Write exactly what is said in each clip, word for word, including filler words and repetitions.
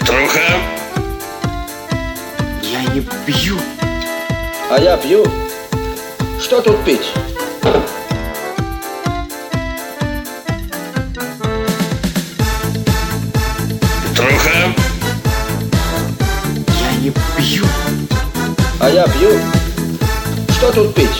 Петруха. Я не пью. А я пью. Что тут пить? Петруха. Я не пью. А я пью. Что тут пить?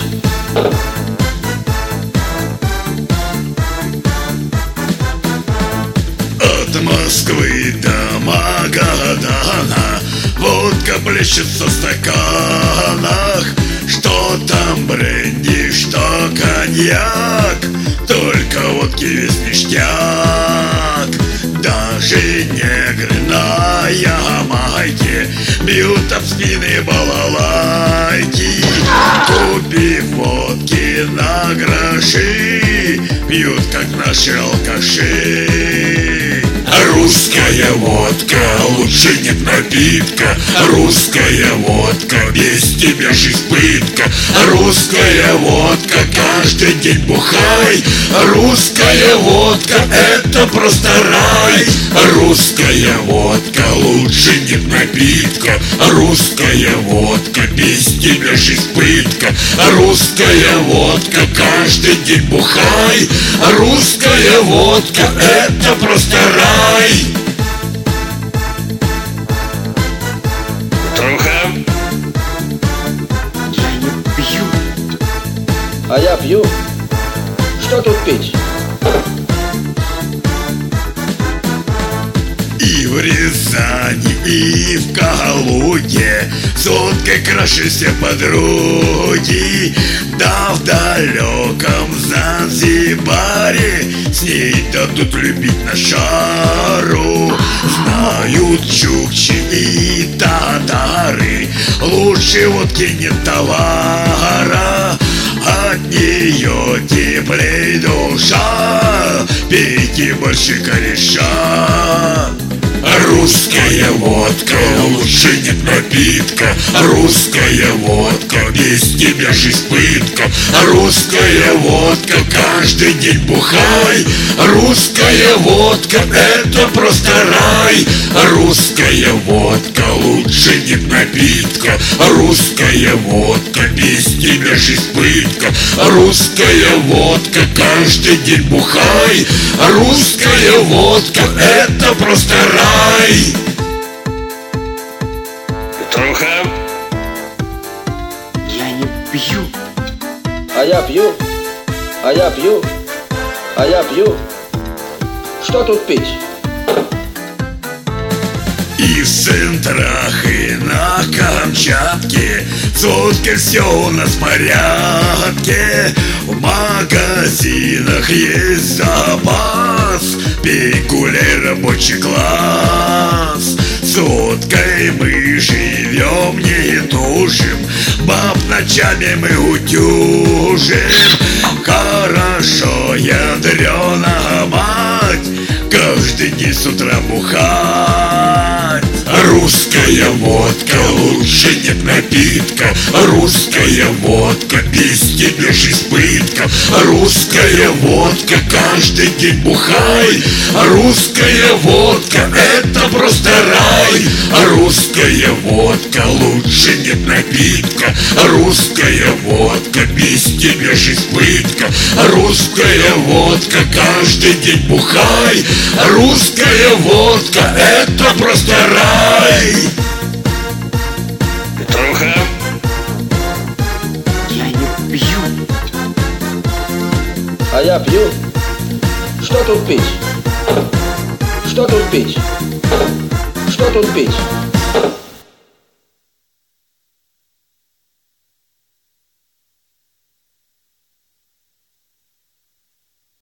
От Москвы до Магадана водка плещется в стаканах. Что там бренди, что коньяк, только водки весь ништяк. Даже негры на Ямайке бьют об спины балалайки. Купив водки на гроши, пьют, как наши алкаши. Русская водка, лучше нет напитка. Русская водка, без тебя жизнь пытка. Русская водка, каждый день бухай. Русская водка, это просто рай. Русская водка, лучше нет напитка. Русская водка, без тебя жизнь пытка. Русская водка, каждый день бухай. Русская водка, это просто рай. Петруха. Я не пью. А я пью. Что тут пить? И в Рязани, и в Калуге с водкой краше все подруги. Да в далеком Занзибаре с ней дадут любить на шару. Знают чукчи и татары, лучше водки нет товара. От нее теплей душа, пейте больше кореша. Русская водка, лучше нет напитка. Русская водка, без тебя жизнь пытка. Русская водка, каждый день бухай. Русская водка, это просто рай. Русская водка, лучше нет напитка. Русская водка, без тебя жизнь пытка. Русская водка, каждый день бухай. Русская водка, это просто рай. Петруха. Я не пью. А я пью. А я пью. А я пью. Что тут пить? И в центрах, и на Камчатке с водкой все у нас в порядке. В магазинах есть запас, пей, гуляй, рабочий класс. С водкой мы живем, не тужим, баб ночами мы утюжим. Хорошо, ядрёна мать, каждый день с утра бухать. Русская водка, лучше нет напитка. Русская водка, без тебя жизнь пытка. Русская водка, каждый день бухай. Русская водка, это просто рай. Русская водка, лучше нет напитка. Русская водка, без тебя жизнь пытка. Русская водка, каждый день бухай. Русская водка, это просто рай. Петруха. Я не пью. А я пью. Что тут пить? Что тут пить? Что тут пить?